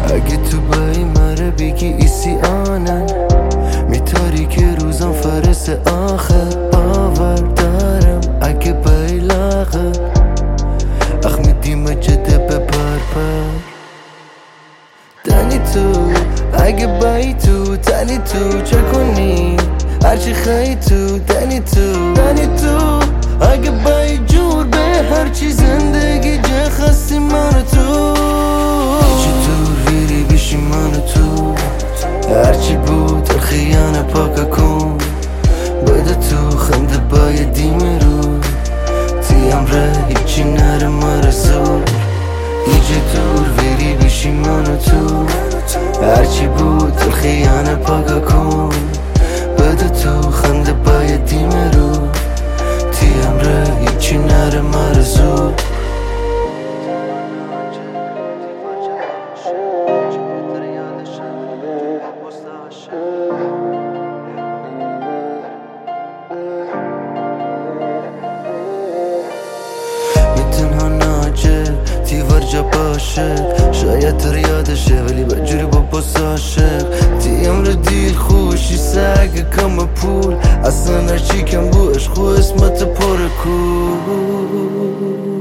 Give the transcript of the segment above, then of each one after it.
اگه تو بایی مره بگی ایسی آنن میتاری که روزان فرس آخر باور دارم اگه بایی لاغر اخ میدیم جده به پر دنی تو اگه بایی تو تنی تو چه کنی هرچی خواهی تو دنی تو اگه بایی جور به هرچی زندگی جه خستی من تو چطور ویری بشی من تو هرچی بود خیانه پاکا کن بده تو خنده باید دیم رو تیم ره هیچی نره مرزور چطور ویری بشی من تو هرچی بود خیانه پاکا کن بده تو خنده باید دیم رو تیم ره هیچی نره مرزور تنها ناجه تیور جا باشه شاید تر یادشه ولی بجوری با باس عاشق تیم رو دیل خوشی سگه کم پول اصلا هرچی کم بو عشق و اسمت پر کول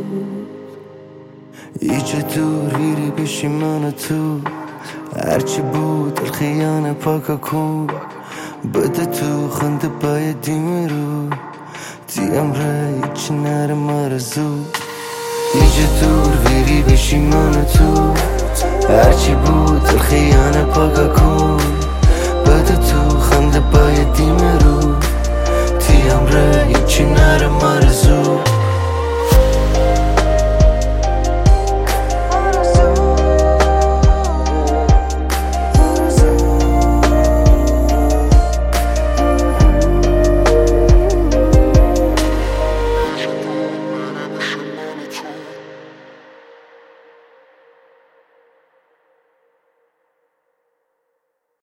ایچه دور ویری بشی من تو هرچی بود الخیانه پاکا کن بده تو خنده باید دیم رو تیم ره هیچی نره مرزو ایچه دور ویری بشی من تو هرچی بود